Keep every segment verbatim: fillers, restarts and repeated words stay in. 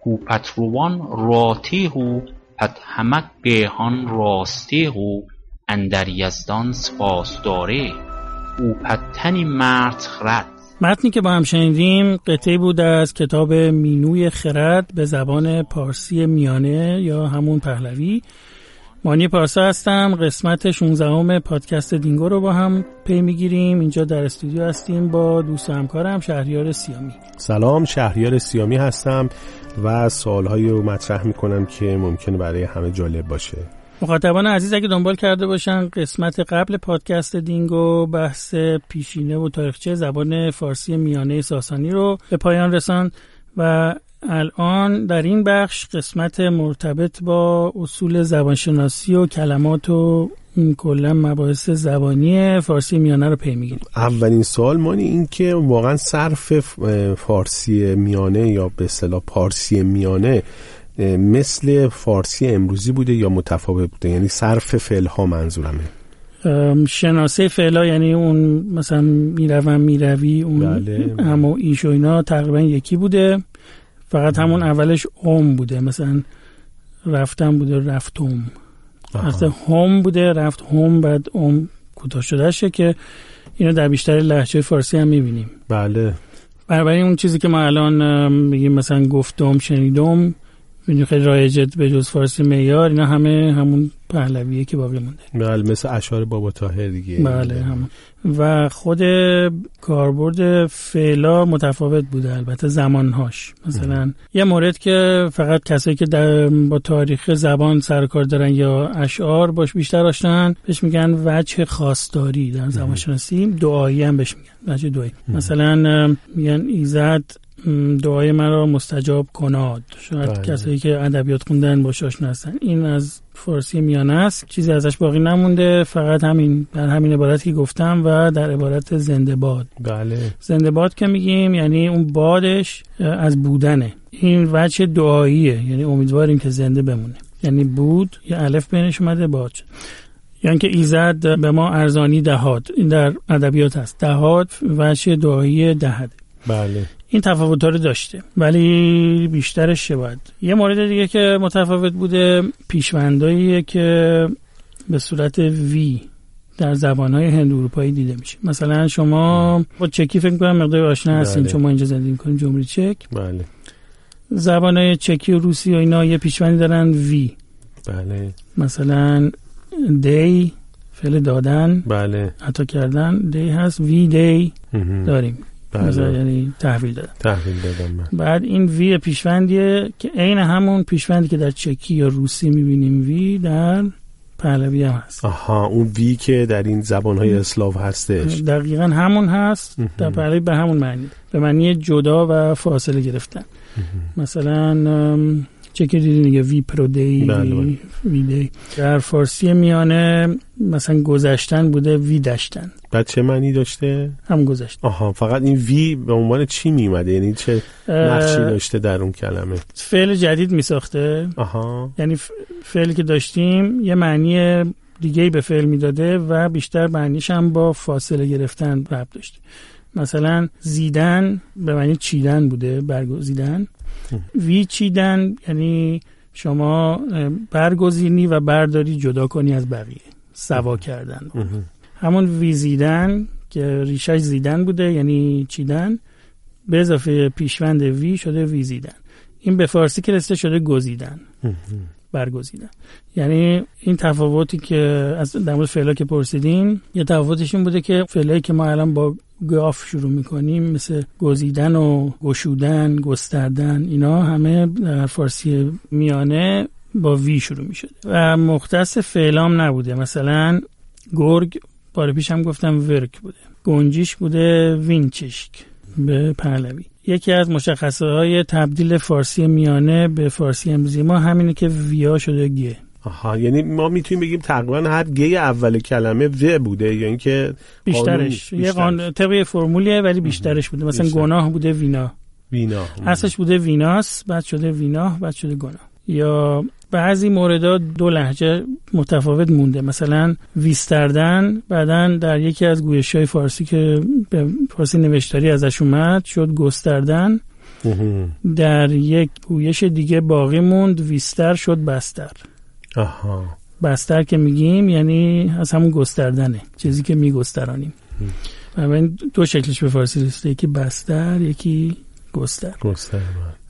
هو پتروان راتی هو پت همک گهان راستی هو اندر یزدان سپاس داره او پتنی مرد خرد. متنی که با هم شنیدیم قطعی بود از کتاب مینوی خرد به زبان پارسی میانه یا همون پهلوی. مانی پارسا هستم. قسمت شانزدهم پادکست دینگو رو با هم پی میگیریم. اینجا در استودیو هستیم با دوست و همکارم شهریار سیامی. سلام، شهریار سیامی هستم و سوالهایی رو مطرح میکنم که ممکنه برای همه جالب باشه. مخاطبان عزیز اگه دنبال کرده باشن قسمت قبل پادکست دینگو بحث پیشینه و تاریخچه زبان فارسی میانه ساسانی رو به پایان رساند و الان در این بخش قسمت مرتبط با اصول زبانشناسی و کلمات و کلا مباحث زبانی فارسی میانه رو پی میگیریم. اولین سوال مانی این که واقعا صرف فارسی میانه یا به اصطلاح پارسی میانه مثل فارسی امروزی بوده یا متفاوت بوده؟ یعنی صرف فعل ها منظورمه. شناسه فعلا یعنی اون مثلا میروم میروی اون بله. اما ایش و اینا تقریبا یکی بوده، فقط همون اولش ام بوده، مثلا رفتم بوده رفتم، اصلا هم بوده رفت هم بعد ام کوتاه شده شه که اینو در بیشتر لهجه فارسی هم میبینیم. بله. برای اون چیزی که ما الان میگیم مثلا گفتم شنیدم خیلی رایجه به جز فارسی معیار، اینا همه همون پهلویه که باقی مونده. بله، مثل اشعار بابا طاهر دیگه. بله همون. و خود کاربرد فعلا متفاوت بوده البته زمانهاش. مثلا ام. یه مورد که فقط کسایی که در با تاریخ زبان سر کار دارن یا اشعار باش بیشتر آشنان بهش میگن وجه خواستاری. در زبان شناسی دعایی هم بهش میگن وجه دعایی. ام. مثلا میگن ایزد دعای مرا مستجاب کناد. شاید بله. کسایی که ادبیات خوندن باش آشنا هستن. این از فارسی میانه است، چیزی ازش باقی نمونده، فقط همین در همین عبارتی که گفتم و در عبارت زنده باد. بله. زنده باد که میگیم یعنی اون بادش از بودنه. این وجه دعاییه، یعنی امیدواریم که زنده بمونه. یعنی بود یه الف بینش اومده باد شد. یعنی که ایزد به ما ارزانی دهاد. این در ادبیات هست. دهاد وجه دعایی دهد. بله. این تفاوت‌ها رو داشته ولی بیشترش شباید. یه مورد دیگه که متفاوت بوده پیشونداییه که به صورت وی در زبان‌های هند اروپایی دیده میشه. مثلا شما با چکی فکر می‌کنم مقدار آشنا هستین چون ما اینجا زندگی می‌کنیم جمهوری چک. بله. زبان‌های چکی و روسی و اینا یه پیشوندی دارن وی. بله. مثلا دی فعل دادن. بله. عطا کردن دی هست، وی دی داریم. مثلا یعنی تحویل دادن. تحویل دادن من. بعد این وی پیشوندیه که عین همون پیشوندی که در چکی یا روسی میبینیم وی در پهلوی هم هست. آها، اون وی که در این زبانهای اسلاو هستش دقیقاً همون هست. در پهلوی به همون معنی، به معنی جدا و فاصله گرفتن. مثلا چکی دیدین دیگه وی پرودی وی, وی دی. در فارسی میانه مثلا گذشتن بوده وی داشتن. بعد چه معنی داشته؟ هم گذشت. آها، فقط این وی به عنوان چی میومده؟ یعنی چه نقشی داشته در اون کلمه؟ فعل جدید میساخته. آها. یعنی فعلی که داشتیم یه معنی دیگه‌ای به فعل میداده و بیشتر معنیش هم با فاصله گرفتن ربط داشته. مثلا زیدن به معنی چیدن بوده، برگزیدن. وی چیدن یعنی شما برگزینی و برداری جدا کنی از بقیه، سوا کردن. همون ویزیدن که ریشش زیدن بوده یعنی چیدن، به اضافه پیشوند وی شده ویزیدن. این به فارسی که رسیده شده گزیدن، برگزیدن. یعنی این تفاوتی که از در مورد فعلا که پرسیدین، یه تفاوتش این بوده که فعلایی که ما الان با گاف شروع میکنیم مثل گزیدن و گشودن، گستردن، اینا همه در فارسی میانه با وی شروع میشده و مختص فعلام نبوده. مثلا گرگ بار پیش هم گفتم ورک بوده، گنجیش بوده وینچشک به پهلوی. یکی از مشخصه های تبدیل فارسی میانه به فارسی امروزی ما همینه که ویا شده گه. آها، یعنی ما میتونیم بگیم تقریبا هر گه اول کلمه و بوده یا اینکه بیشترش یه قانون طبیعی فرمولیه ولی بیشترش بوده. مثلا بیشتر. گناه بوده وینا. وینا اصلش بوده ویناس، بعد شده ویناه، بعد شده گناه. یا بعضی موردها دو لهجه متفاوت مونده. مثلا ویستردن بعدن در یکی از گویش‌های فارسی که به فارسی نوشتاری ازش اومد شد گستردن. در یک گویش دیگه باقی موند ویستر شد بستر. آها. بستر که میگیم یعنی از همون گستردنه، چیزی که میگسترانیم. و دو شکلش به فارسی رسیده، یکی بستر یکی گستر. گستر.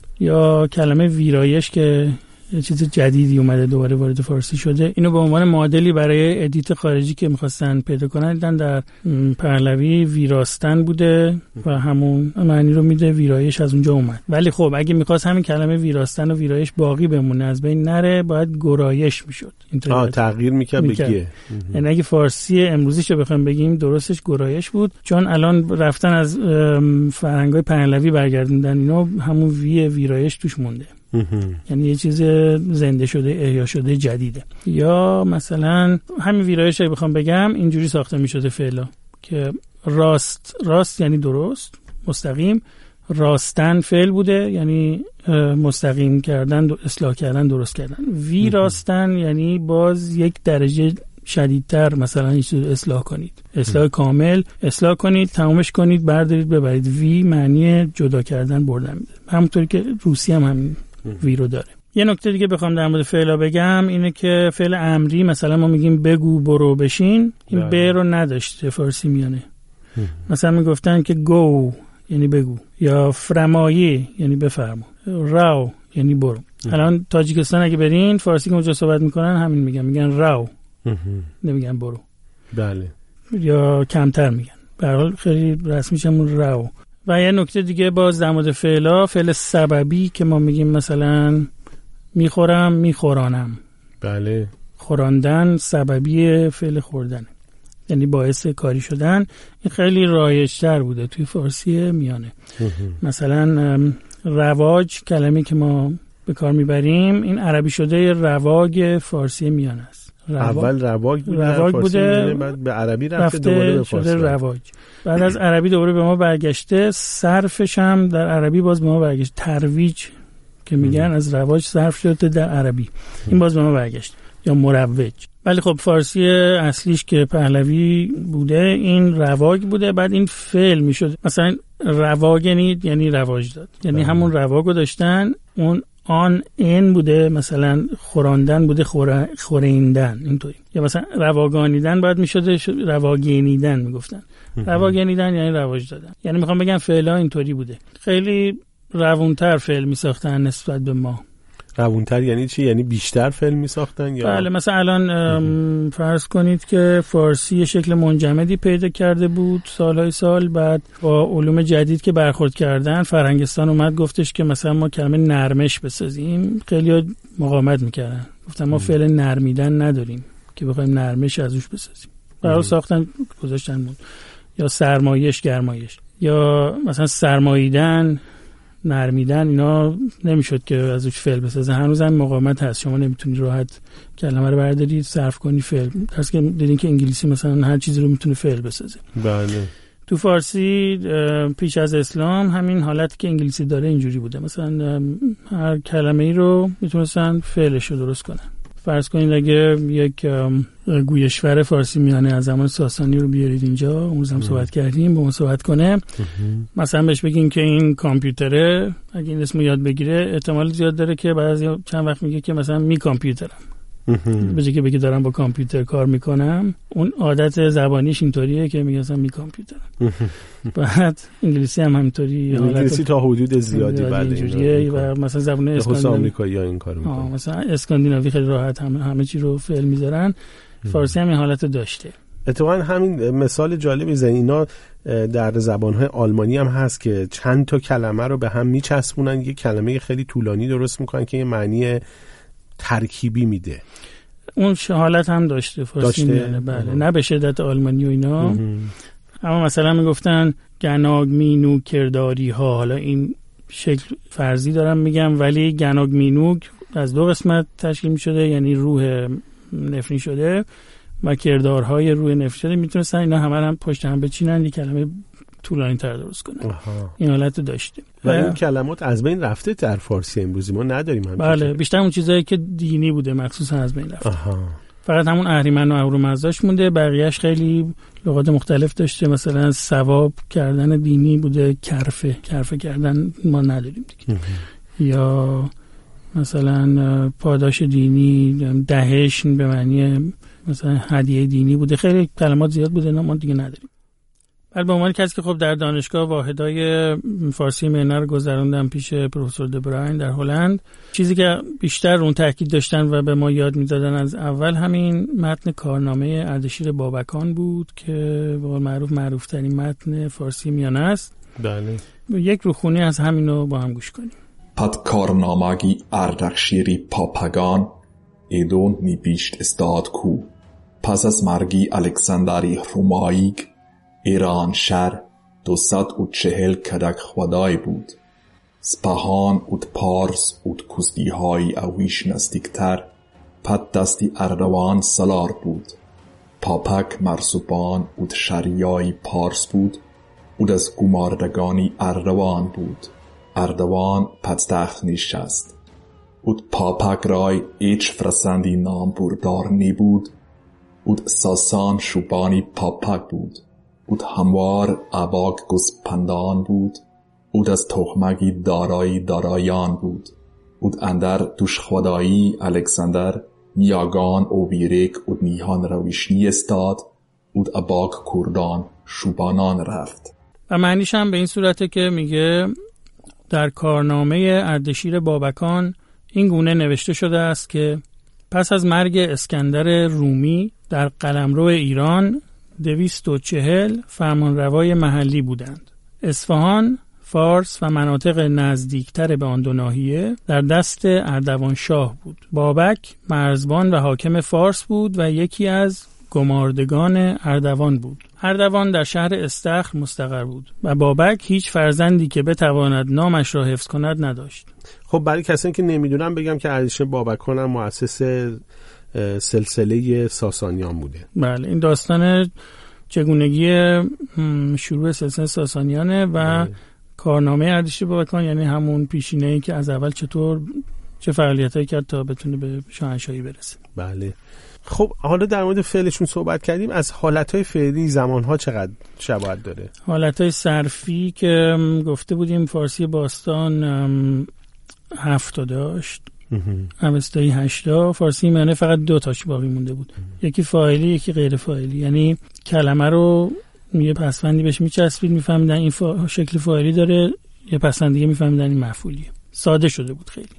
یا کلمه ویرایش که یه چیز جدیدی اومده دوباره وارد فارسی شده، اینو به عنوان معادلی برای ادیت خارجی که می‌خواستن پیدا کنن دیدن در پهلوی ویراستن بوده و همون معنی رو میده، ویرایش از اونجا اومد. ولی خب اگه می‌خواست همین کلمه ویراستن و ویرایش باقی بمونه، از بین نره، باید گرایش میشد. آه تغییر می‌کرد بگیه. یعنی اگه فارسی امروزیشو بخوایم بگیم درستش گرایش بود، چون الان رفتن از فرهنگ‌های پهلوی برگردوندن اینا، همون وی ویرایش توش مونده. یعنی یه چیز زنده شده، احیا شده، جدیده. یا مثلا همین ویرایش رو بخوام بگم اینجوری ساخته می شده فعلا که راست راست یعنی درست، مستقیم. راستن فعل بوده یعنی مستقیم کردن، اصلاح کردن، درست کردن. ویراستن یعنی باز یک درجه شدیدتر، مثلا این چیز اصلاح کنید، اصلاح کامل، اصلاح کنید، تمامش کنید، بردارید ببرید. وی معنی جدا کردن، بردن میده. همونطوری که روسی هم همین وی رو داره. یه نکته دیگه بخوام در مورد فعلا بگم اینه که فعل امری مثلا ما میگیم بگو، برو، بشین، این ب رو نداشته فارسی میانه. مثلا میگفتن که گو یعنی بگو، یا فرمایه یعنی بفرما، راو یعنی برو. الان تاجیکستان اگه برین فارسی که اونجا صحبت میکنن همین میگن، میگن راو، نمیگن برو. بله. یا کمتر میگن. به هر حال خیلی رسمیش همون راو. و یه نکته دیگه باز در مورد فعلا، فعل سببی که ما میگیم مثلا میخورم، میخورانم. بله. خوراندن سببی فعل خوردن، یعنی باعث کاری شدن. این خیلی رایج‌تر بوده توی فارسی میانه. مثلا رواج کلمه‌ای که ما به کار میبریم، این عربی شده رواج فارسی میانه است. رواج. اول رواج بوده، رواج بوده، بعد به عربی رفته، دوباره به فارسی رواج. بعد از عربی دوباره به ما برگشته. صرفش هم در عربی باز به ما برگشت، ترویج که میگن از رواج صرف شده در عربی، این باز به ما برگشت. یا مروج. ولی خب فارسی اصلیش که پهلوی بوده این رواج بوده، بعد این فعل میشد. مثلا رواج یعنی رواج داد، یعنی همون رواگو داشتن، اون آن این بوده، مثلا خوراندن بوده، خوره، خوریندن اینطوری. یا مثلا رواگانیدن باید میشده رواگینیدن میگفتن. رواگینیدن یعنی رواج دادن. یعنی میخوام بگم فعلا اینطوری بوده. خیلی روونتر فعل میساختن نسبت به ما. روونتر یعنی چی؟ یعنی بیشتر فعل میساختن یا؟ بله. مثلا الان فرض کنید که فارسی شکل منجمدی پیدا کرده بود سالهای سال، بعد با علوم جدید که برخورد کردن فرهنگستان اومد گفتش که مثلا ما کلمه نرمش بسازیم. خیلی مقاومت میکردن، گفتن ما فعل نرمیدن نداریم که بخوایم نرمش ازش بسازیم. برای ساختن گذاشتن بود. یا سرمایش، گرمایش. یا مثلا سرماییدن، نرمیدن، اینا نمیشد که ازش فعل بسازه. هنوز هم مقاومت هست، شما نمیتونی راحت کلمه رو بردارید صرف کنی فعل. درست که دیدین که انگلیسی مثلا هر چیزی رو میتونه فعل بسازه. بله. تو فارسی پیش از اسلام همین حالتی که انگلیسی داره اینجوری بوده، مثلا هر کلمه‌ای رو میتونستن فعلش رو درست کنن. فرض کنید اگه یک گویشور فارسی میانه از زمان ساسانی رو بیارید اینجا، اون روز هم صحبت کردیم، با اون صحبت کنه، مثلا بهش بگین که این کامپیوتره، اگه این اسمو یاد بگیره احتمال زیاد داره که بعضی چند وقت میگه که مثلا می کامپیوترم، به جای که بگه دارم با کامپیوتر کار میکنم، اون عادت زبانیش اینطوریه که میگه مثلا می کامپیوترم. بعد انگلیسی هم همینطوری، انگلیسی تا حدود زیادی بعد اینجوریه. و مثلا زبان اسکاندیناوی آمریکایی این کارو میکنن، مثلا اسکاندیناوی خیلی راحت هم همه چی رو فعل میذارن. فارسی هم این حالت داشته. اتفاقا همین مثال جالب میزنی، اینا در زبانهای آلمانی هم هست که چند تا کلمه رو به هم میچسبونن، یه کلمه خیلی طولانی درست میکنن که یه معنی ترکیبی میده. اون حالت هم داشته فارسی میانه. بله. نه به شدت آلمانی و اینا. اما مثلا میگفتن گناگ مینوگ کرداری ها، حالا این شکل فرضی دارم میگم، ولی گناگ مینوگ از دو قسمت تشکیل میشده، یعنی روح نفرین شده و کردارهای روح نفرین شده، میتونستن اینا همه هم پشت هم بچینن یک کلمه طولانی تر درست کنن. آها. این حالت داشته و این کلمات از بین رفته در فارسی امروزی ما نداریم هم. بله، بیشتر اون چیزایی که دینی بوده مخصوصا از بین رفته. آها. فقط همون اهریمن و اهورامزداش مونده، بقیهش خیلی لغات مختلف داشته. مثلا ثواب کردن دینی بوده کرفه، کرفه کردن ما نداریم دیگه. یا مثلا پاداش دینی، دهش به معنی مثلا هدیه دینی بوده. خیلی کلمات زیاد بوده ما دیگه نداریم. ولی به عنوان کسی که خب در دانشگاه واحدهای فارسی میانه رو گذروندم پیش پروفسور دبراین در هلند، چیزی که بیشتر اون تاکید داشتن و به ما یاد میدادن از اول همین متن کارنامه اردشیر بابکان بود که به قول معروف معروف ترین متن فارسی میانه است. بله. یک روخونی از همینو با هم گوش کنیم. پد کارنامگی اردشیری پاپگان ایدون می بیشت استاد کو. پس از مرگی الکساندری روماییگ ایران شهر دوصد و چهل کدک خدای بود. سپاهان ود پارس ود کزدی های اویش نستیکتر پد دستی اردوان سالار بود. پاپک مرسوبان ود شریای پارس بود ود از گماردگانی اردوان بود. اردوان پد تخت نشست ود پاپک رای ایچ فرسندی نام بردار نی بود ود ساسان شوبانی پاپک بود ود هموار اباک گسپندان بود ود از تخمگی دارایی دارایان بود ود اندر دوش خدایی الکساندر نیاگان او بیرک ود نیهان رویشنی استاد ود اباک کردان شوبانان رفت. و معنیش هم به این صورته که میگه در کارنامه اردشیر بابکان این گونه نوشته شده است که پس از مرگ اسکندر رومی در قلمرو ایران دویست و چهل فرمانروای محلی بودند. اصفهان، فارس و مناطق نزدیکتر به آن دو ناحیه در دست اردوان شاه بود. بابک مرزبان و حاکم فارس بود و یکی از گماردگان اردوان بود. اردوان در شهر استخر مستقر بود و بابک هیچ فرزندی که بتواند نامش را حفظ کند نداشت. خب برای کسانی که نمیدونم بگم که اردشیر بابکان هم مؤسس سلسله ساسانیان بوده. بله، این داستان چگونگی شروع سلسله ساسانیانه و بله. کارنامه اردشیر بابکان یعنی همون پیشینه‌ای که از اول چطور چه فعالیتایی کرد تا بتونه به شاهنشاهی برسه. بله. خب حالا در مورد فعلشون صحبت کردیم، از حالتهای فعلی زمانها چقدر شباهت داره؟ حالتهای صرفی که گفته بودیم فارسی باستان هفت داشت، اوستایی هشتا، فارسی میانه فقط دو تاش باقی مونده بود. یکی فاعلی یکی غیر فاعلی، یعنی کلمه رو یه پسوندی بهش میچسبید میفهمیدن این فا... شکل فاعلی داره، یه پسوند دیگه میفهمیدن این مفعولیه. ساده شده بود خیلی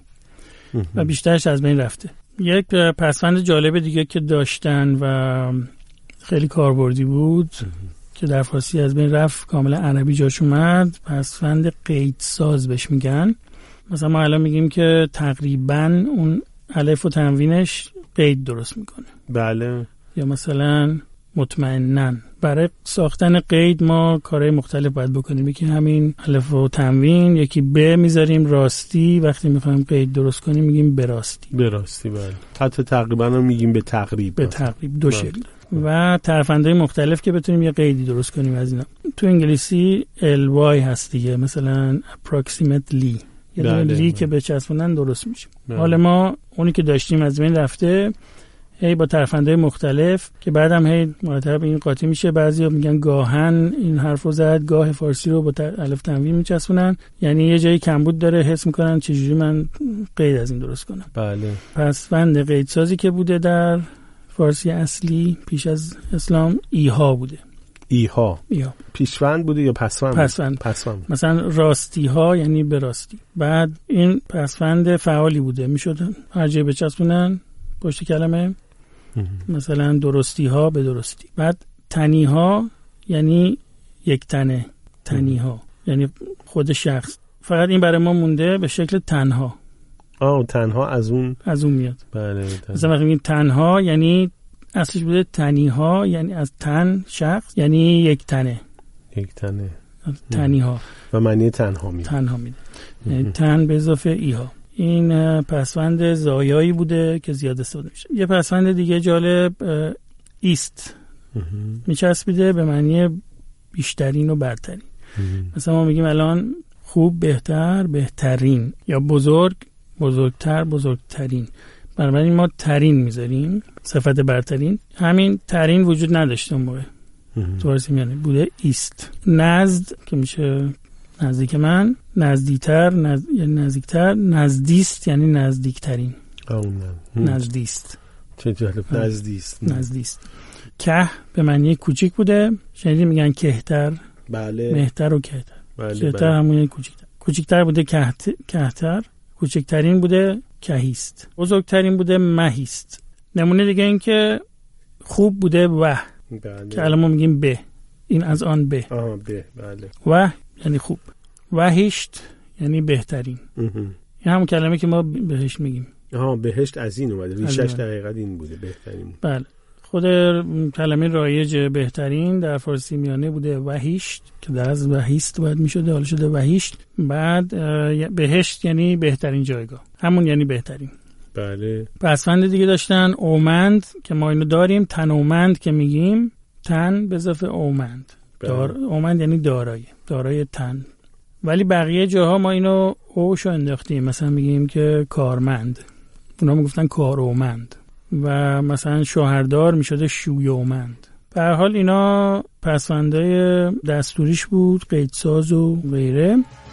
و بیشترش از بین رفته. یک پسوند جالب دیگه که داشتن و خیلی کاربردی بود که در فارسی از بین رفت کاملا عربی جاش اومد، پسوند قیدساز بهش میگن. مثلا ما الان میگیم که تقریبا اون الف و تنوینش قید درست میکنه. بله. یا مثلا مطمئناً برای ساختن قید ما کارهای مختلف باید بکنیم. یکی همین الف و تنوین، یکی ب میذاریم راستی، وقتی میخوایم قید درست کنیم میگیم براستی. براستی بله. حتی تقریبا هم میگیم به تقریب. به تقریب دو شکل. و ترفندهای مختلف که بتونیم یه قیدی درست کنیم از اینا. تو انگلیسی ال وای هست دیگه، مثلا approximately یه بله، لی بله. که به چسبوندن درست میشه. بله. حالا ما اونی که داشتیم از بین رفته، هی با ترفندهای مختلف که بعدم هی مرتب این قاطی میشه. بعضیا میگن گاهن این حرفو زد، گاه فارسی رو با الف تنوین میچسبونن، یعنی یه جایی کمبود داره، حس میکنن چجوری من قید از این درست کنم. بله. پسوند قیدسازی که بوده در فارسی اصلی پیش از اسلام ایها بوده. ایها. ایها. پیشوند بوده یا پسوند؟ پسوند. پسوند. مثلا راستی ها یعنی به راستی. بعد این پسوند فعالی بوده، میشد هر جایی بچسبونن پشت کلمه. مثلا درستی ها به درستی. بعد تنی ها یعنی یک تنه، تنی ها یعنی خود شخص. فقط این برای ما مونده به شکل تنها. آه تنها از اون از اون میاد. بله. مثلا وقتی میگیم تنها یعنی اصلش بوده تنی ها یعنی از تن شخص یعنی یک تنه. یک تنه. تنی ها. و معنی تنها میده. تنها میده. یعنی تن به اضافه ایها. این پسوند زایایی بوده که زیاد استفاده میشه. یه پسوند دیگه جالب ایست میچسبیده به معنی بیشترین و برترین. مثلا ما میگیم الان خوب بهتر بهترین، یا بزرگ بزرگتر بزرگترین. بنابراین ما ترین میذاریم، صفت برترین. همین ترین وجود نداشته اون موقع تو فارسی میانه، بوده ایست. نزد که میشه نزدیک من، نزدیکتر نز... یعنی نزدیکتر، نزدیست یعنی نزدیکترین. نزدیست. چه جالب، نزدیست. نزدیست. که به معنی کوچیک بوده، شنیدین میگن کهتر. بله. مهتر و کهتر. بله. کهتر همون یعنی کوچیکتر. کوچیکتر بوده کهت... کهتر، کوچکترین بوده کهیست، بزرگترین بوده مهیست. نمونه دیگه این که خوب بوده و، بله. که الان ما میگیم به، این از آن به. آها به، بله. و یعنی خوب. وحشت یعنی بهترین. این همون کلمه که ما بهشت میگیم. آها بهشت از این اومده، ریشش در حقیقت این بوده، بهترین. بله. خود کلمه رایج بهترین در فارسی میانه بوده وحشت، که در از وحیست باید میشده، حالا شده وحشت. بعد بهشت یعنی بهترین جایگاه، همون یعنی بهترین. بله. پسوند دیگه داشتن اومند که ما اینو داریم، تنومند که میگیم، تن به اضافه اومند. دار... اومند یعنی دارای، دارای تن. ولی بقیه جاها ما اینو اوشو انداختیم، مثلا میگیم که کارمند، اونا میگفتن کارومند. و مثلا شوهردار میشده شویومند. به هر حال اینا پسوندهای دستوریش بود، قیدساز و غیره.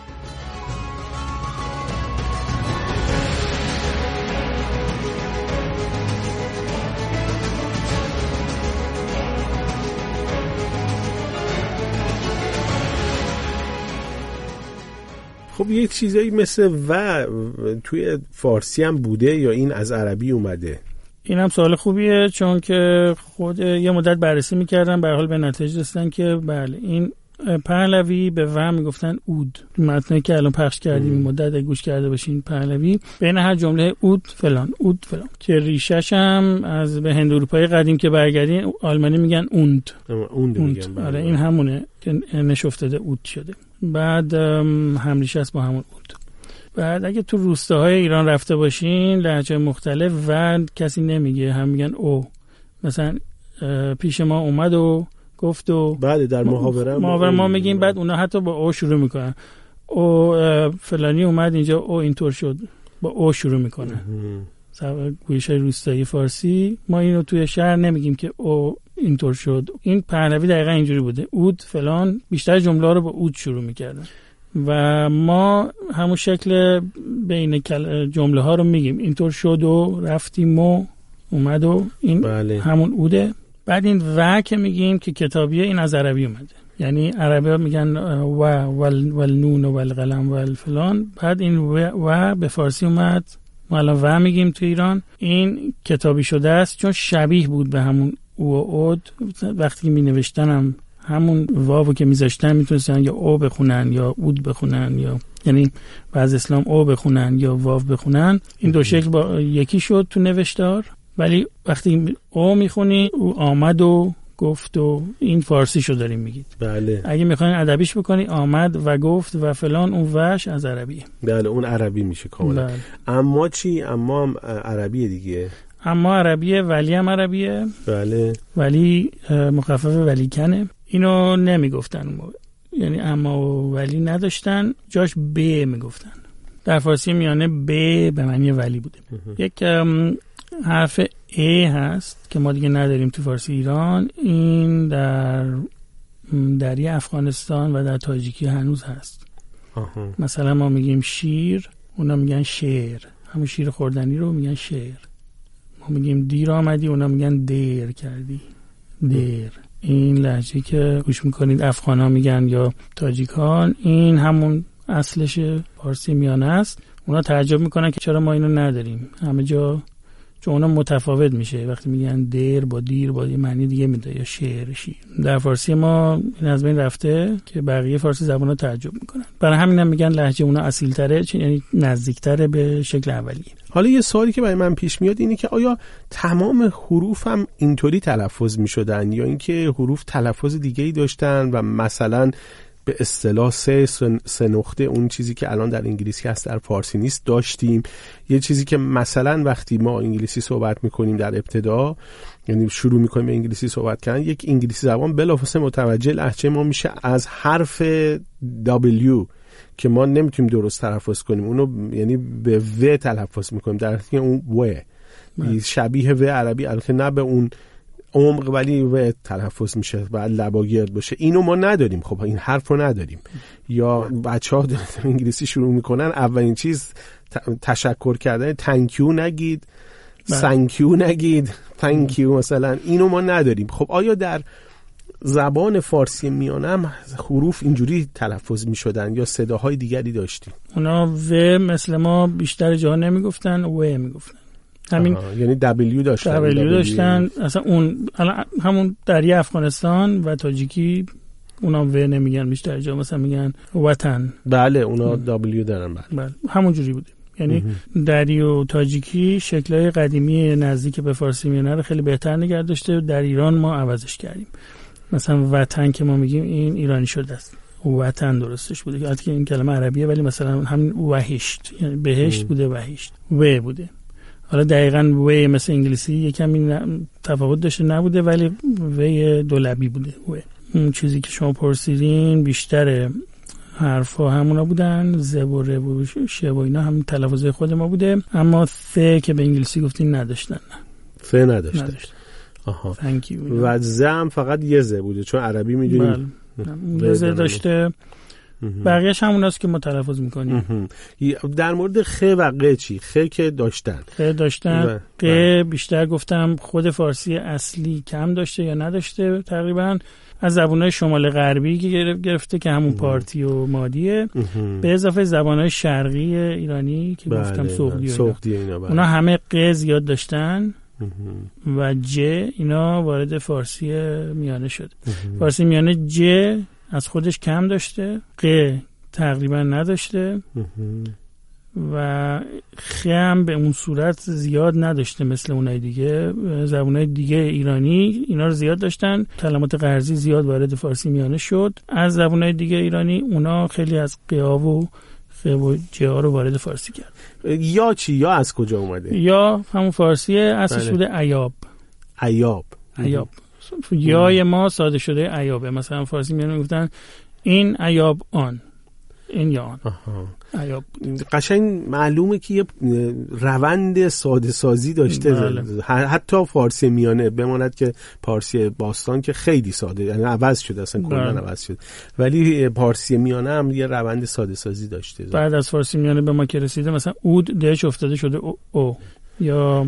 خب یک چیزایی مثل و توی فارسی هم بوده یا این از عربی اومده؟ این هم سوال خوبیه، چون که خود یه مدت بررسی میکردن، به هر حال به نتیجه رسیدن که بله این پهلوی به و میگفتن اود. متنی که الان پخش کردیم این مدت گوش کرده باشین، پهلوی بین هر جمله اود فلان اود فلان، که ریشش هم از به هند اروپایی قدیم که برگردین آلمانی میگن اوند. اوند میگن. آره این همونه که نشفتده اود شده. بعد هم ریشه است با همون اود. بعد اگه تو روستاهای ایران رفته باشین لهجه مختلف و کسی نمیگه، هم میگن او. مثلا پیش ما اومد و گفت و بعد در محاوره محاوره ما میگیم، بعد اونا حتی با او شروع میکنن. او فلانی اومد اینجا، او اینطور شد، با او شروع میکنن. گویشای روستایی فارسی ما اینو توی شهر نمیگیم که او اینطور شد. این پهلوی دقیقا اینجوری بوده، اود فلان، بیشتر جمله رو با اود شروع میکردن و ما همون شکل بین جمله ها رو میگیم، اینطور شد و رفتیم و اومد و این بله. همون اوده. بعد این و که میگیم که کتابیه، این از عربی اومده، یعنی عربی ها میگن و والنون و والقلم والفلان. بعد این و, و به فارسی اومد، ما الان و میگیم تو ایران. این کتابی شده است چون شبیه بود به همون او و اود. وقتی می نوشتن هم همون واو که میذاشتن میتونستن یا او بخونن یا اود بخونن، یا یعنی بعض اسلام او بخونن یا واو بخونن. این دو شکل با یکی شد تو نوشتار. ولی وقتی او میخونی او آمد و گفت و این فارسی شو داریم میگید. بله. اگه میخواین ادبیش بکنی آمد و گفت و فلان، اون وش از عربیه. بله اون عربی میشه کاملا. بله. اما چی؟ اما هم عربیه دیگه. اما عربیه، ولی هم عربیه. بله. ولی مخفف ولی کنه. اینو نمیگفتن اون موقع، یعنی اما و ولی نداشتن، جاش ب میگفتن. در فارسی میانه ب به معنی ولی بوده. یک حرف ا هست که ما دیگه نداریم تو فارسی ایران، این در دری افغانستان و در تاجیکی هنوز هست. آها. مثلا ما میگیم شیر، اونا میگن شیر، همون شیر خوردنی رو میگن شیر. ما میگیم دیر آمدی، اونا میگن دیر کردی، دیر. این لهجه که گوش میکنید افغان ها میگن یا تاجیکان، این همون اصلش فارسی میانه است. اونا تعجب میکنن که چرا ما اینو نداریم همه جا، چون اونا متفاوت میشه. وقتی میگن دیر با دیر با یه معنی دیگه میده، یا شعر شیر. در فارسی ما این از بین رفته که بقیه فارسی زبانا تعجب میکنن. برای همین هم میگن لهجه اونا اصیل‌تره، یعنی نزدیک‌تره به شکل اولیه. حالا یه سوالی که برای من پیش میاد اینه که آیا تمام حروف هم اینطوری تلفظ میشدن یا اینکه حروف تلفظ دیگه‌ای داشتن و مثلا به اصطلاح سه سه نقطه اون چیزی که الان در انگلیسی هست در فارسی نیست داشتیم؟ یه چیزی که مثلا وقتی ما انگلیسی صحبت میکنیم در ابتدا، یعنی شروع میکنیم به انگلیسی صحبت کردن، یک انگلیسی زبان بلافاصله متوجه لهجه ما میشه از حرف W که ما نمیتونیم درست تلفظ کنیم، اونو یعنی به و تلفظ میکنیم در حالی که اون و شبیه و عربی، البته نه به اون عمق ولی و تلفظ میشه بعد لبا گرد باشه. اینو ما نداریم. خب این حرف رو نداریم. یا بچه‌ها انگلیسی شروع میکنن اولین چیز تشکر کردن تانکیو نگید، سانکیو نگید، تانکیو مثلا، اینو ما نداریم. خب آیا در زبان فارسی میانه هم حروف اینجوری تلفظ میشدن یا صداهای دیگری داشتیم؟ اونا و مثل ما بیشتر جا نمیگفتن، و میگفتن. همین یعنی دبلیو داشتن. دبلیو داشتن. اصلا اون همون دری افغانستان و تاجیکی اونا و نمیگن، بیشتر جا مثلا میگن وطن. بله اونا دبلیو دارن. بله, بله. همون جوری بوده. یعنی دری و تاجیکی شکل‌های قدیمی نزدیک به فارسی میانه رو خیلی بهتر نگه داشته. در ایران ما عوضش کردیم. مثلا وطن که ما میگیم این ایرانی شده است. وطن درستش بوده. البته این کلمه عربیه ولی مثلا همین وحشت، یعنی بهشت بوده، وحشت و بوده. حالا دقیقاً و مثل انگلیسی یکم تفاوت داشته نبوده ولی و دولبی بوده. و اون چیزی که شما پرسیدین بیشتر حرفا همونا بودن، ز و ر و ش و اینا هم تلفظ خود ما بوده، اما ف که به انگلیسی گفتین نداشتن. نه ف نداشتن. نداشتن. آها. و ز هم فقط یه ز بوده چون عربی میدونیم. بله. ز داشته. بقیه‌اش هموناست که ما تلفظ میکنیم. در مورد خ و ق چی؟ خ که داشتن. خ داشتن. ق بیشتر گفتم خود فارسی اصلی کم داشته یا نداشته تقریبا. از زبان‌های شمال غربی که گرفته که همون پارتی و مادیه، به اضافه زبان‌های شرقی ایرانی که بله گفتم سغدی و سغدی اینا. بله. اونا همه ق زیاد داشتن و ج اینا وارد فارسی میانه شد. فارسی میانه ج از خودش کم داشته، ق تقریبا نداشته و خ هم به اون صورت زیاد نداشته مثل اونای دیگه. زبانای دیگه ایرانی اینا رو زیاد داشتن. کلمات قرضی زیاد وارد فارسی میانه شد. از زبانای دیگه ایرانی اونا خیلی از قیا و خ و ج رو وارد فارسی کرد. یا چی؟ یا از کجا اومده؟ یا همون فارسیه، اصلش بوده ایاب. ایاب. ایاب. یای ما ساده شده ایابه. مثلا فارسی میانه گفتن این ایاب آن، این یا آن. ایاب. قشنگ معلومه که یه روند ساده سازی داشته. بله. حتی فارسی میانه بماند که فارسی باستان که خیلی ساده، یعنی عوض شده اصلا، کلا بله. عوض شد، ولی فارسی میانه هم یه روند ساده سازی داشته. بعد از فارسی میانه به ما که رسیده مثلا اود دهش افتاده شده او, او. یا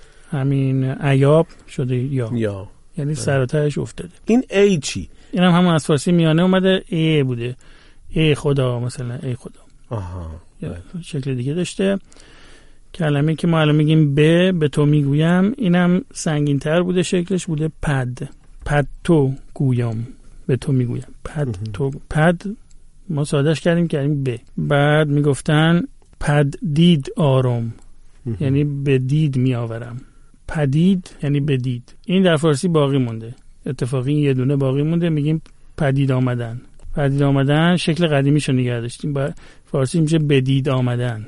همین ایاب شده یا یا یعنی سراترش افتاده. این ای چی؟ این هم همون از فارسی میانه اومده، ای بوده. ای خدا مثلا، ای خدا. آها. شکل دیگه داشته. کلمه که ما الان میگیم به به تو میگویم، اینم سنگین تر بوده، شکلش بوده پد. پد تو گویم، به تو میگویم. پد تو پد ما سادهش کردیم کردیم به. بعد میگفتن پد دید آرام، یعنی به دید میآورم. پدید یعنی بدید. این در فارسی باقی مونده. اتفاقی یه دونه باقی مونده، میگیم پدید آمدن. پدید آمدن شکل قدیمیشو نگه داشتیم. با فارسی میشه بدید آمدن.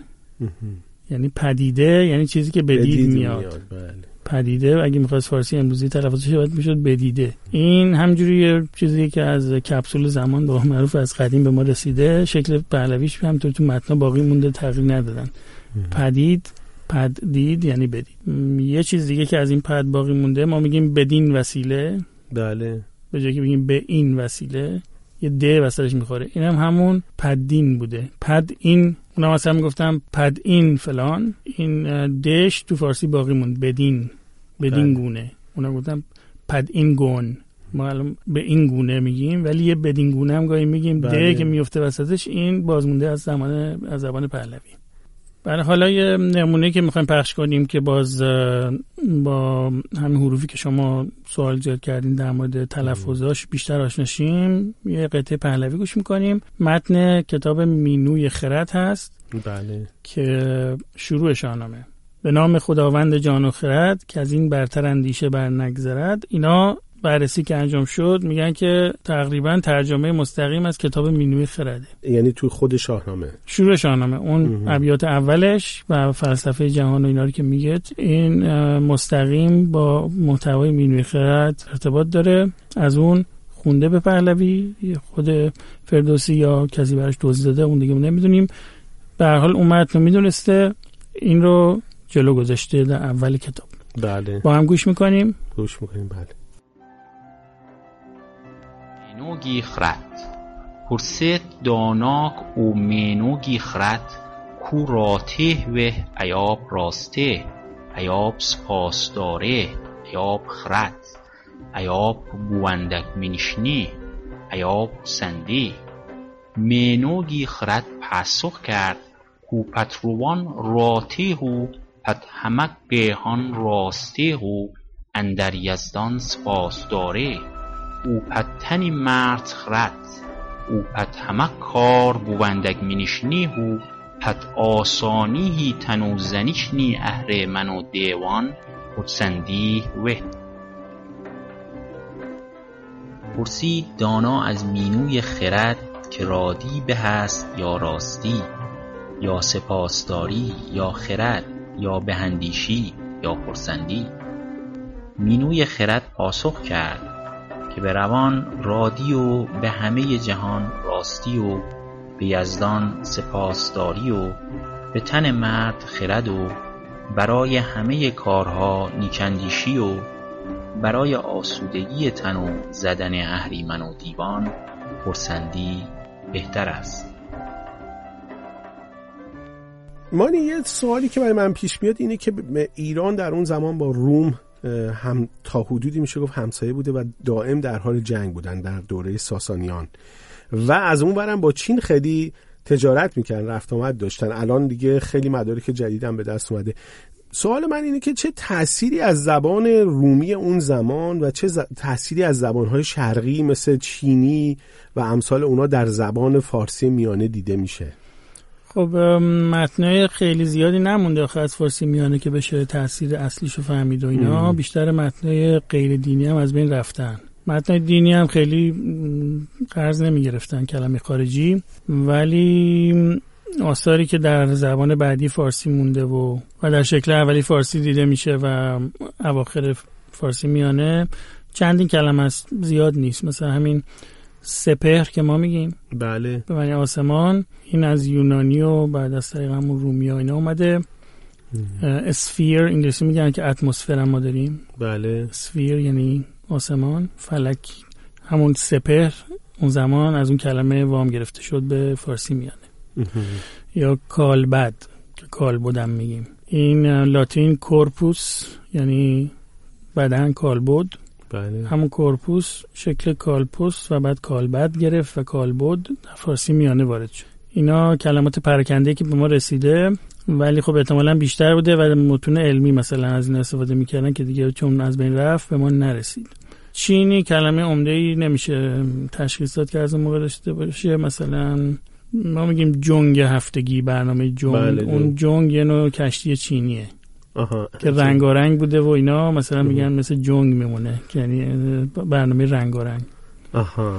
یعنی پدیده یعنی چیزی که بدید, بدید میاد, میاد. بله. پدیده اگه میخواست فارسی امروزی تلفظش باید میشد بدیده. این همجوری چیزی که از کپسول زمان به معروف از قدیم به ما رسیده. شکل پهلویش همونطور تو متن باقی مونده، تغییر ندادن. پدید پد دید یعنی بدید. یه چیز دیگه که از این پد باقی مونده ما میگیم بدین وسیله. بله. به جای که بگیم به این وسیله یه د وسطش میخوره. اینم هم همون پدین بوده. پد این، اونا مثلا میگفتم پد این فلان، این دش تو فارسی باقی موند. بدین بدین گونه. اونا گفتم پد این گون. ما الان به این گونه میگیم ولی یه بدین گونه هم گاهی میگیم. د که میفته وسطش این بازمونده از زمان از زبان پهلوی. برای حالا یه نمونه که میخوایم پخش کنیم که باز با همین حروفی که شما سوال ایجاد کردین در مورد تلفظاش بیشتر آشناشیم، یه قطعه پهلوی گوش میکنیم. متن کتاب مینوی خرد هست. بله. که شروع شاهنامه به نام خداوند جان و خرد که از این برتر اندیشه بر نگذرد. اینا بررسی که انجام شد میگن که تقریبا ترجمه مستقیم از کتاب مینوی خرده، یعنی توی خود شاهنامه، شروع شاهنامه، اون ابیات اولش و فلسفه جهان و اینا رو که میگه، این مستقیم با محتوای مینوی خرد ارتباط داره. از اون خونده به پهلوی، خود فردوسی یا کسی براش توضیح داده، اون دیگه نمیدونیم. به هر حال اون متن میدونسته، این رو جلو گذاشته در اول کتاب. بله. با هم گوش میکنیم؟ گوش میکنیم. بله. مینوگی خرد پرسید داناک او مینوگی خرد کو راته و ایاب راسته ایاب سپاس داره ایاب خرد ایاب بوندک منشنی ایاب سندی. مینوگی خرد پاسخ کرد کو پتروان راته هو پت همک گهان راسته هو اندر یزدان سپاس داره او پتنی مرد خرد او پت همک کار بوندک منشنی هو پت آسانی هی تنو زنیشنی اهر منو دیوان پرسندی و. پرسید دانا از مینوی خرد که رادی به هست یا راستی یا سپاسداری یا خرد یا بهندیشی یا پرسندی. مینوی خرد پاسخ کرد که به روان رادی و به همه جهان راستی و به یزدان سپاسداری و به تن مرد خرد و برای همه کارها نیکندیشی و برای آسودگی تن و زدن اهریمن و دیوان پرسندی بهتر است. مانی یه سوالی که برای من پیش میاد اینه که ایران در اون زمان با روم هم تا حدودی میشه گفت همسایه بوده و دائم در حال جنگ بودن در دوره ساسانیان و از اون برم با چین خیلی تجارت میکردن، رفت آمد داشتن. الان دیگه خیلی مدارک جدید هم به دست اومده. سوال من اینه که چه تأثیری از زبان رومی اون زمان و چه تأثیری از زبانهای شرقی مثل چینی و امثال اونا در زبان فارسی میانه دیده میشه؟ خب متنای خیلی زیادی نمونده آخه از فارسی میانه که بشه تأثیر اصلیشو فهمید و اینا. ام. بیشتر متنای غیر دینی هم از بین رفتن. متنای دینی هم خیلی قرض نمی گرفتن کلمه خارجی، ولی آثاری که در زبان بعدی فارسی مونده و و در شکل اولی فارسی دیده میشه و اواخر فارسی میانه چندین کلمه است، زیاد نیست. مثلا همین سپهر که ما میگیم، بله، به معنی آسمان، این از یونانی و بعد از طریق همون رومی ها اینا اومده. اسفیر انگلیسی میگن که اتمسفر هم ما داریم، بله، اسفیر یعنی آسمان، فلک. همون سپهر اون زمان از اون کلمه وام گرفته شد به فارسی میانه. یا کالبد که کالبدم میگیم، این لاتین کورپوس یعنی بدن، کالبد، بله. همون کورپوس شکل کالپوس و بعد کالبد گرفت و کالبد در فارسی میانه وارد شد. اینا کلمات پراکنده که به ما رسیده، ولی خب احتمالاً بیشتر بوده و متون علمی مثلا از این استفاده میکردن که دیگه چون از بین رفت به ما نرسید. چینی کلمه عمده‌ای نمیشه تشخیص داد که از اون موقع داشته باشه. مثلا ما میگیم جنگ هفتگی، برنامه جنگ، بله، اون جنگ یه نوع کشتی چینیه. آها. که رنگارنگ بوده و اینا، مثلا میگن مثل جنگ میمونه، یعنی برنامه رنگارنگ. آها.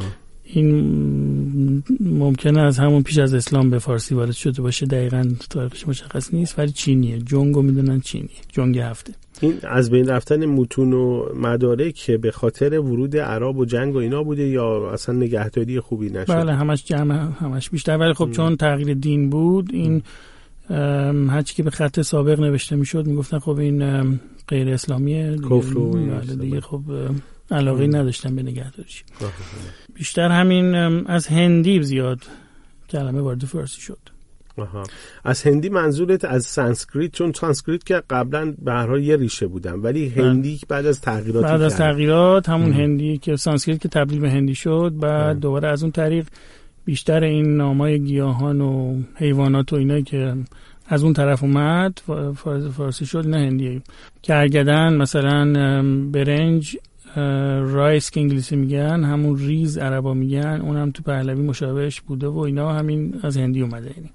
این ممکنه از همون پیش از اسلام به فارسی وارد شده باشه، دقیقاً تاریخش مشخص نیست، ولی چینیه. جنگو میدونن چینیه، جنگ هفته. این از بین رفتن متون و مدارک که به خاطر ورود عرب و جنگ و اینا بوده یا اصلا نگهداری خوبی نشد؟ بله همش جمع، همش بیشتر، ولی خب ام. چون تغییر دین بود این هرچی که به خط سابق نوشته میشد میگفتن خب این غیر اسلامیه، کفر و دیگه, دیگه خب علاقه ام. نداشتن به نگهداریش. بیشتر همین از هندی زیاد کلمه وارد فارسی شد. آها. از هندی منظورت از سانسکریت؟ چون سانسکریت که قبلا به هر حال یه ریشه بودن، ولی هندی بعد از تغییرات بعد از تغییرات همون ام. هندی که سانسکریت که تبدیل به هندی شد، بعد ام. دوباره از اون طریق بیشتر این نامای گیاهان و حیوانات و اینایی که از اون طرف اومد فارسی شد، نه هندیه. کرگدن مثلا، برنج، رایس که انگلیسی میگن، همون ریز عربا میگن، اونم تو پهلوی مشابهش بوده و اینا همین از هندی اومده. یعنی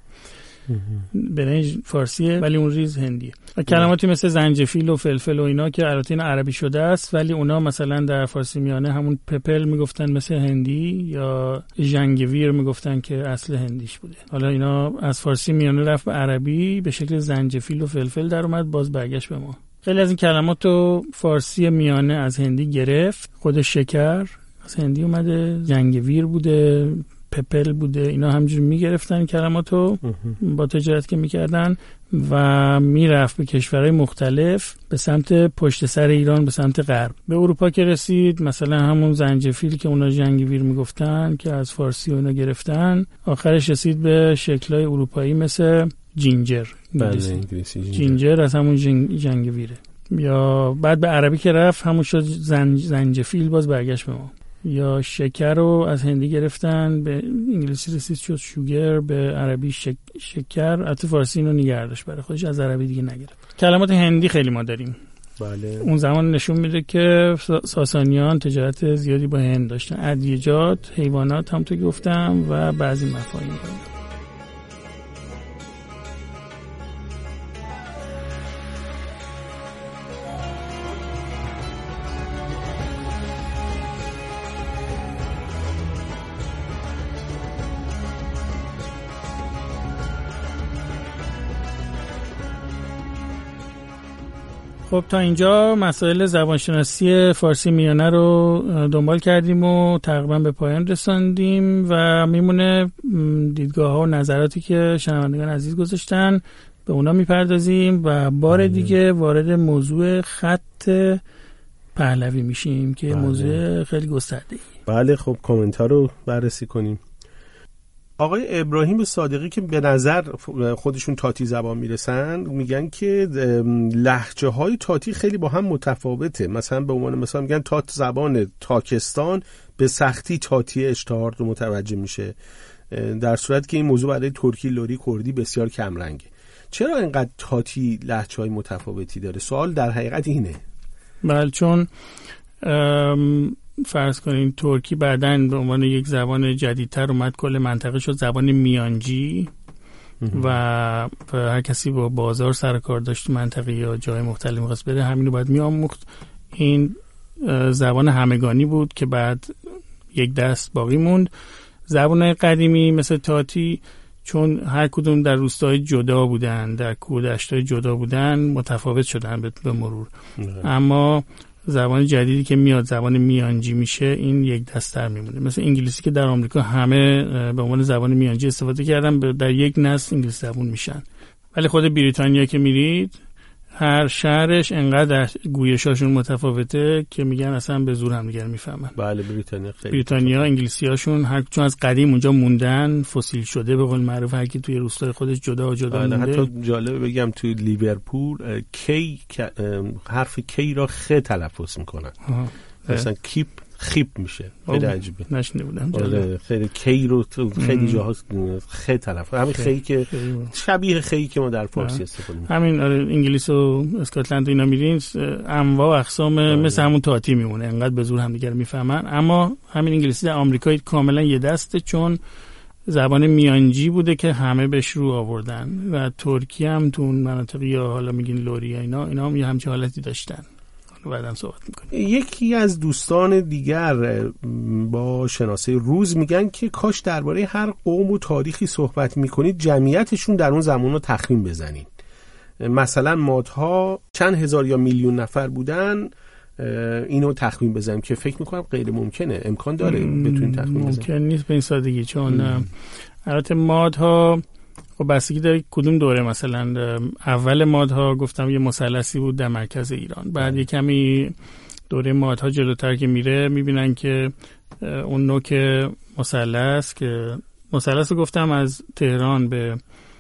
برنج فارسیه ولی اون ریز هندیه. و کلماتی مثل زنجفیل و فلفل و اینا که البته این عربی شده است، ولی اونا مثلا در فارسی میانه همون پپل میگفتن مثل هندی، یا ژنگویر میگفتن که اصل هندیش بوده. حالا اینا از فارسی میانه رفت به عربی به شکل زنجفیل و فلفل در اومد، باز برگشت به ما. خیلی از این کلمات رو فارسی میانه از هندی گرفت. خود شکر از هندی اومده، ژنگویر بوده، پپل بوده، اینا همجوری میگرفتن کلماتو با تجارت که میکردن و میرفت به کشورهای مختلف به سمت پشت سر ایران، به سمت غرب. به اروپا که رسید مثلا همون زنجفیل که اونا جنگویر میگفتن که از فارسی اونا گرفتن، آخرش رسید به شکل‌های اروپایی مثل جینجر. بله انگلیسی جینجر. جینجر از همون جنگ جنگویره. یا بعد به عربی که رفت همون شد زنج زنجفیل، باز برگشت به ما. یا شکر رو از هندی گرفتن به انگلیسی رسید شد شوگر، به عربی شک... شکر. البته فارسی اینو نگردش برای خودش، از عربی دیگه نگرفت. کلمات هندی خیلی ما داریم. بله. اون زمان نشون میده که ساسانیان تجارت زیادی با هند داشتن، ادویجات، حیوانات هم تو گفتم و بعضی مفاهیم داریم. خب تا اینجا مسائل زبانشناسی فارسی میانه رو دنبال کردیم و تقریبا به پایان رساندیم و میمونه دیدگاه ها و نظراتی که شنوندگان عزیز گذاشتن، به اونا میپردازیم و بار دیگه وارد موضوع خط پهلوی میشیم که بله. موضوع خیلی گسترده‌ای. بله خب کامنت ها رو بررسی کنیم. آقای ابراهیم صادقی که به نظر خودشون تاتی زبان میرسن میگن که لهجه های تاتی خیلی با هم متفاوته. مثلا به عنوان مثلا میگن تات زبان تاکستان به سختی تاتی اشتهار رو متوجه میشه، در صورت که این موضوع برای ترکی، لری، کردی بسیار کم رنگه. چرا اینقدر تاتی لهجه های متفاوتی داره؟ سوال در حقیقت اینه. بله چون فرض کنین ترکی بعداً به عنوان یک زبان جدیدتر اومد کل منطقه شد زبان میانجی و هر کسی با بازار سر کار داشت منطقه یا جای مختلف می‌خواست بره همین رو باید می‌آموخت. این زبان همگانی بود که بعد یک دست باقی موند. زبان‌های قدیمی مثل تاتی چون هر کدوم در روستاهای جدا بودن، در کوه و دشت‌های جدا بودن، متفاوت شدن به مرور. اما زبان جدیدی که میاد زبان میانجی میشه این یک دست‌تر میمونه. مثل انگلیسی که در آمریکا همه به عنوان زبان میانجی استفاده کردن، در یک نسل انگلیسی زبان میشن. ولی خود بریتانیا که میرید هر شهرش انقدر گویشاشون متفاوته که میگن اصلا به زور هم دیگه میفهمن. بله بریتانیا خیلی بریتانیا انگلیسیاشون هر چون از قدیم اونجا موندن، فسیل شده به قول معروف، هر کی توی روستای خودش جدا و جدا بله مونده. حتی جالبه بگم توی لیورپول کی حرف کی را خ تلفظ میکنن. مثلا کیپ خیپ میشه. خیلی عجیبه. نشنیده بودم. آره خیلی کی رو خیلی جاها خ تلفظ. همین خی که شبیه خی که ما در فارسی استفاده می‌کنیم. همین آره انگلیس و اسکاتلند و اینا میرین انواع و اقسام آره. مثل همون تاتی میمونه، انقدر به زور همدیگه رو میفهمن. اما همین انگلیسی در آمریکا کاملا یه دسته، چون زبان میانجی بوده که همه بهش رو آوردن و ترکی هم تو اون مناطق یا حالا میگین لوریا اینا اینا هم یه همچین حالتی داشتن. بعدم صحبت میکنیم. یکی از دوستان دیگر با شناسه روز میگن که کاش درباره هر قوم و تاریخی صحبت میکنید جمعیتشون در اون زمان رو تخمین بزنید. مثلا مادها چند هزار یا میلیون نفر بودن، اینو تخمین بزنیم که فکر میکنم غیر ممکنه. امکان داره بتونید تخمین بزنید؟ ممکن نیست به این سادگی، چون البته مادها خب بستگی داره کدوم دوره. مثلا اول مادها گفتم یه مثلثی بود در مرکز ایران، بعد یه کمی دوره مادها جلوتر که میره میبینن که اون نوک مثلث که مثلث رو گفتم از تهران به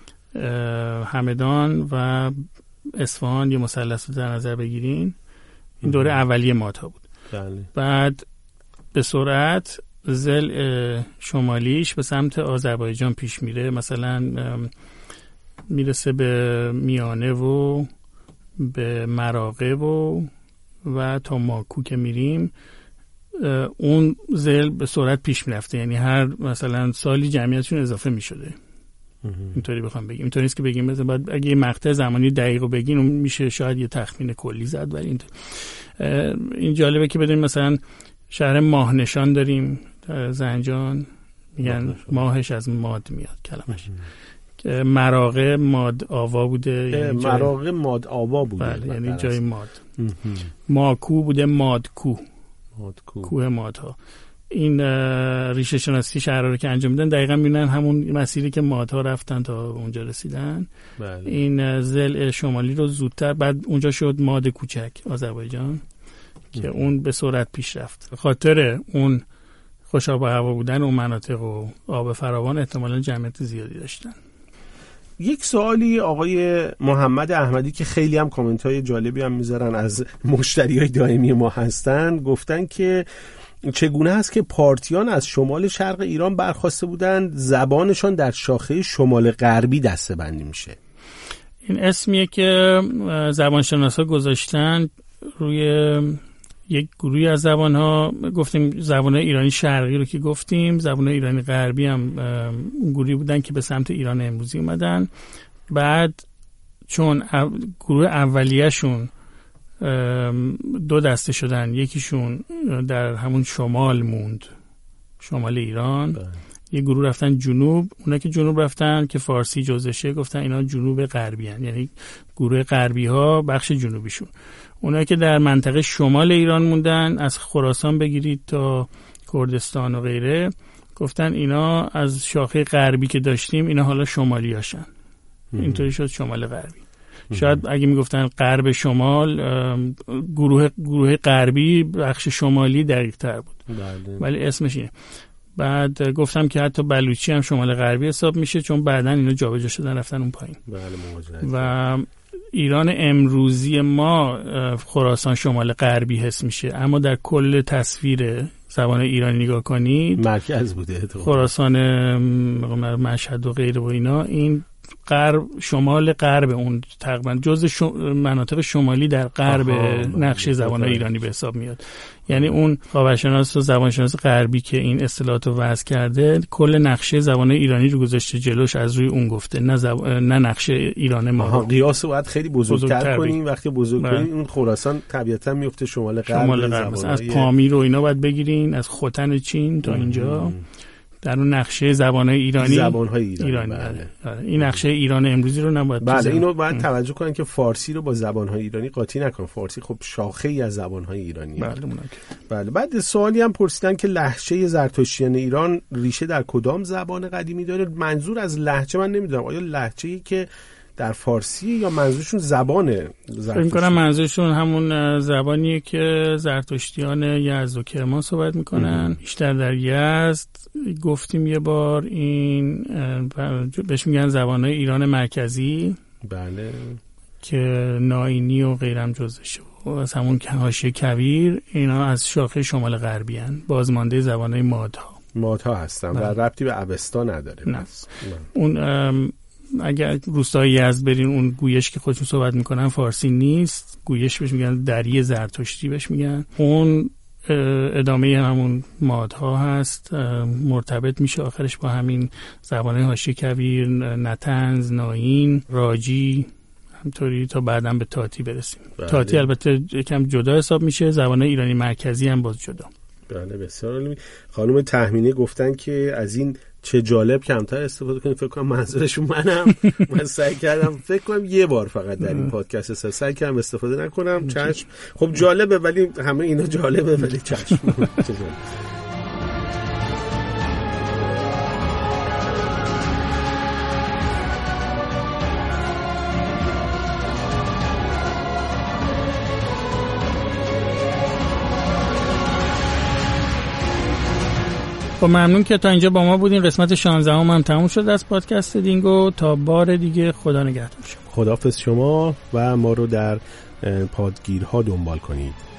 همدان و اصفهان یه مثلث رو در نظر بگیرین، این دوره اولیه مادها بود. بله. بعد به سرعت زل شمالیش به سمت آذربایجان پیش میره، مثلا میرسه به میانه و به مراغه و و تا ماکو که میریم اون زل به سرعت پیش میرفته، یعنی هر مثلا سالی جمعیتشون اضافه میشده. اینطوری بخوام بگیم، اینطوری نیست که بگیم مثلا بعد اگه یه مقطع زمانی دقیق رو بگین میشه شاید یه تخمین کلی زد، ولی این این جالبه که بدونیم مثلا شهر ماه نشان داریم در زنجان، میگن ماهش از ماد میاد کلمش. مراغه ماد آوا بوده، یعنی مراغه ماد آوا بوده. بله یعنی جای ماد. ماکو بوده ماد کو، ماد کو، کوه مادها. این ریشه شناسی شهرها رو که انجام میدن دقیقا میبینن همون مسیری که مادها رفتن تا اونجا رسیدن. بله. این ضلع شمالی رو زودتر، بعد اونجا شد ماد کوچک آذربایجان که اون به سرعت پیش رفت. خاطر اون خوش آب و هوا بودن اون مناطق و آب فراوان احتمالاً جمعیت زیادی داشتن. یک سوالی آقای محمد احمدی که خیلی هم کامنت های جالبی هم میذارن، از مشتری های دائمی ما هستن، گفتن که چگونه هست که پارتیان از شمال شرق ایران برخواسته بودن زبانشان در شاخه شمال غربی دسته بندی میشه؟ این اسمیه که زبانشناسا گذاشتن روی یک گروهی از زبان‌ها. گفتیم زبان‌های ایرانی شرقی رو که گفتیم، زبان‌های ایرانی غربی هم گروهی بودن که به سمت ایران امروزی اومدن. بعد چون گروه اولیه‌شون دو دسته شدن، یکیشون در همون شمال موند، شمال ایران ده. یه گروه رفتن جنوب، اونا که جنوب رفتن که فارسی جزشه گفتن اینا جنوب غربی هن، یعنی گروه غربی ها بخش جنوبیشون. اونا که در منطقه شمال ایران موندن، از خراسان بگیرید تا کردستان و غیره، گفتن اینا از شاخه غربی که داشتیم اینا حالا شمالی هاشن. اینطوری شد شمال غربی. شاید اگه میگفتن غرب شمال، گروه گروه غربی بخش شمالی دقیق تر بود. بله. ولی اسمش اینه. بعد گفتم که حتی بلوچی هم شمال غربی حساب میشه، چون بعدن اینا جابجا شدن رفتن اون پایین. بله. و ایران امروزی ما خراسان شمال غربی حس میشه، اما در کل تصویر زبان ایرانی نگاه کنید مرکز بوده. خراسان، مشهد و غیره و اینا، این غرب شمال غرب اون تقریبا جزء شم... مناطق شمالی در غرب نقشه زبان‌های ایرانی به حساب میاد. یعنی اون خاورشناس و زبانشناس غربی که این اصطلاحات رو وضع کرده کل نقشه زبان‌های ایرانی رو گذاشته جلوش، از روی اون گفته، نه زب... نه نقشه ایران ما. آها، قیاس رو باید خیلی بزرگتر, بزرگتر کنیم. وقتی بزرگ کنیم اون خراسان طبیعتاً میفته شمال غرب. شمال غرب از پامیر و اینا باید بگیرین، از ختن چین تا اینجا در اون نقشه زبان‌های ایرانی زبان‌های ایرانی, ایرانی. بله. بله. این نقشه ایران امروزی رو نباید بله اینو باید توجه کنن که فارسی رو با زبان‌های ایرانی قاطی نکن. فارسی خب شاخه‌ای از زبان‌های ایرانی. بله بله. بعد سوالی هم پرسیدن که لهجه زرتشتیان ایران ریشه در کدام زبان قدیمی داره؟ منظور از لهجه من نمیدونم، آیا لهجه‌ای که در فارسی یا منظورشون زبانه؟ فکر می‌کنم منظورشون همون زبانیه که زرتشتیان یزد و کرمان صحبت میکنن. بیشتر در یزد گفتیم یه بار، این بهش میگن زبانهای ایران مرکزی. بله. که ناینی و غیرم جزشه، از همون حاشیه کویر، اینا از شاخه شمال غربی هن، بازمانده زبانهای مادها مادها هستن و ربطی به اوستا نداره. نه. نه. اون اگر روستای یزد برین، اون گویش که خودشون صحبت میکنن فارسی نیست، گویش بهش میگن دری زرتشتی بهش میگن. اون ادامه همون مادها هست، مرتبط میشه آخرش با همین زبانه حاشیه کویر، نطنز، ناین، راجی، همطوری تا بعداً به تاتی برسیم. بله. تاتی البته یکم جدا حساب میشه، زبانه ایرانی مرکزی هم باز جدا. بله بسیار عالی. خانم تهمینی گفتن که از این چه جالب کمتر استفاده کنیم. فکر کنم منظورشون منم. من سعی کردم فکر کنم یه بار فقط در این پادکست است سعی کردم استفاده نکنم. چشم. خب جالبه، ولی همه اینا جالبه ولی چشم. خب ممنون که تا اینجا با ما بودین. قسمت شانزده هم, هم تموم شد از پادکست دینگو. تا بار دیگه خدا نگهدار شما. خداحافظ شما و ما رو در پادگیرها دنبال کنید.